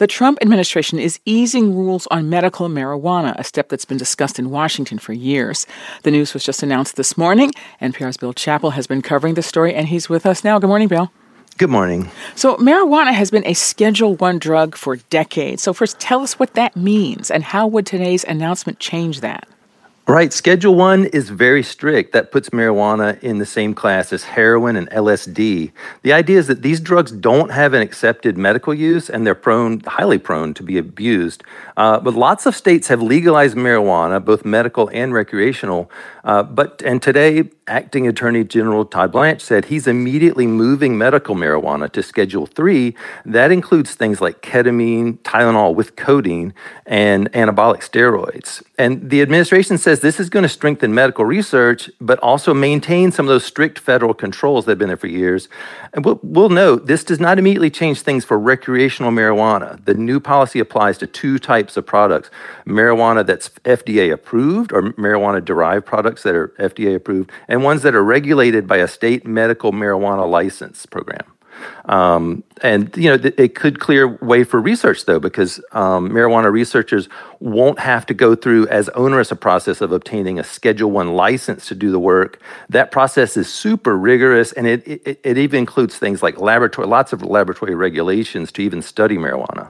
The Trump administration is easing rules on medical marijuana, a step that's been discussed in Washington for years. The news was just announced this morning. NPR's Bill Chappell has been covering the story, and he's with us now. Good morning, Bill. Good morning. So marijuana has been a Schedule I drug for decades. So first, tell us what that means, and how would today's announcement change that? Right. Schedule I is very strict. That puts marijuana in the same class as heroin and LSD. The idea is that these drugs don't have an accepted medical use, and they're highly prone to be abused. But lots of states have legalized marijuana, both medical and recreational. And today, Acting Attorney General Todd Blanche said he's immediately moving medical marijuana to Schedule III. That includes things like ketamine, Tylenol with codeine, and anabolic steroids. And the administration says this is going to strengthen medical research, but also maintain some of those strict federal controls that have been there for years. And we'll note, this does not immediately change things for recreational marijuana. The new policy applies to two types of products: marijuana that's FDA approved, or marijuana-derived products that are FDA approved, and ones that are regulated by a state medical marijuana license program. It could clear way for research, though, because marijuana researchers won't have to go through as onerous a process of obtaining a Schedule I license to do the work. That process is super rigorous, and it even includes things like lots of laboratory regulations to even study marijuana.